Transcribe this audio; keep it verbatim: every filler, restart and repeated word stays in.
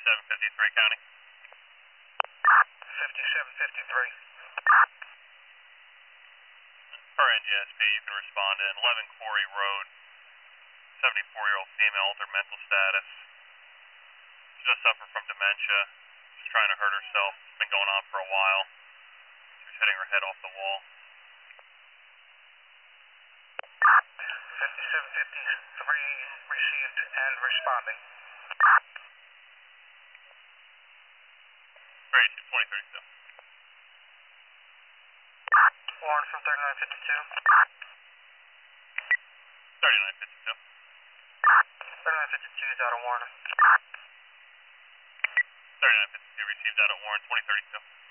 fifty-seven fifty-three County. fifty-seven fifty-three. Per N J S P, you can respond in eleven Quarry Road. seventy-four-year-old female, altered mental status. She just suffered from dementia. She's trying to hurt herself. It's been going on for a while. She was hitting her head off the wall. fifty-seven fifty-three received and responding. Great, twenty thirty-two. Warrant from thirty-nine fifty-two. thirty-nine fifty-two. thirty-nine fifty-two is out of warrant. thirty-nine fifty-two received out of warrant, twenty thirty-two.